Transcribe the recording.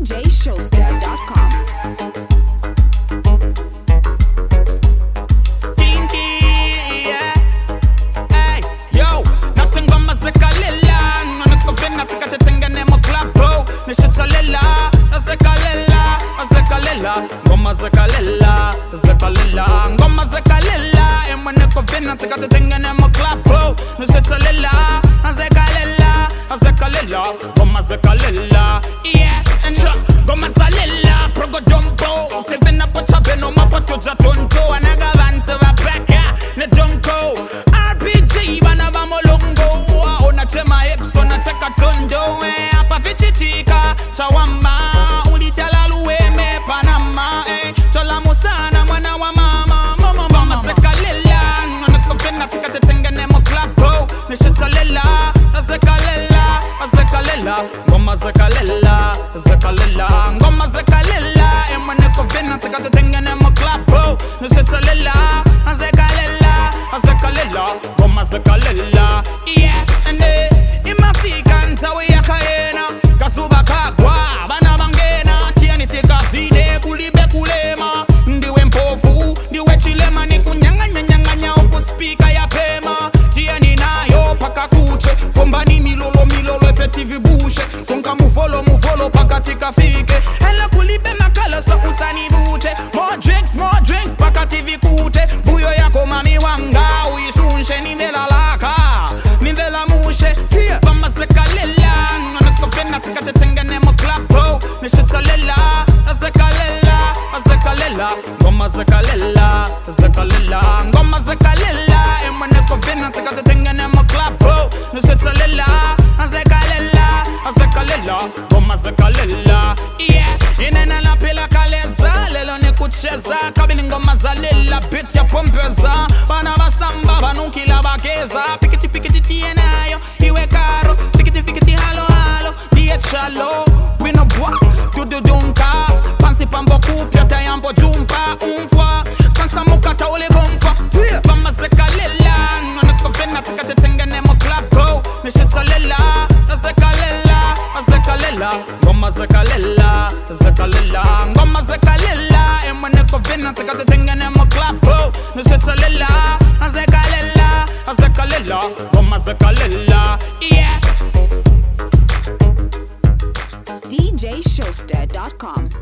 DJShowster.com. Ngoma zakalela, zakalela, ngoma zakalela. And when I go in, I got the thing in my club, bro. No zakalela, zakalela, zakalela, ngoma zakalela. Yeah, and ngoma zakalela, progo jumbo. Tevin up a chabeno, mapato jatonto, and I got into a back, ne donko. RPG, banava molongo. Ona chema hips, ona cheka tondo. Apa vichitika, chawamba. Panama, chola musana mwana wa mama, mama zakalela, ngana tika te tengene mo klapo, ne shitsalela, zakalela, zakalela, ngoma zakalela, zakalela, ngoma zakalela, emane kovena tika te tengene mo klapo, ne shitsalela, zakalela, zakalela, ngoma zakalela, yeah, ande imafika ntawe yakaena, kasuba kagwa, bana bangena, tiani tika vide kulibe kulema, ndiwe mpofu, ndiwe chilema, ni kunyanganya uku speaker ya pema, tiani nayo paka kuche, kombani milolo effective bushe, konka mufolo paka tika fike, ela kulibe makala sa usani bute, more drinks paka TV kute, buyo yako mami wanga, uisunshe nindela laka, nindela mushe, tia, bama zekalela, ngana tika te tengene mo klapo, nishitalela, zakalela, zakalela, ngoma zakalela, zakalela, ngoma zakalela, emane kovena tika te tengene mo klapo, nishitalela, zakalela, zakalela, ngoma zakalela, yeah, inena la pila kaleza, lelo ne kucheza, kabini ngoma zalela, beat ya pompeza, bana basamba, banukila bakeza, pikiti tienayo, iwe karo, fikiti halo, diet shallow, we no bois, dunka, pansi pambo kupya tayambo jumpa, umfwa, sansa mukata ule gomfa, bama zekalela, ngana kovena tika te tengene mo klapo, nishitalela, zakalela, ngoma zakalela, zakalela, ngoma zakalela, emane kovena tika te tengene mo klapo, nishitalela, zakalela, ngoma zakalela, yeah. DJShowster.com.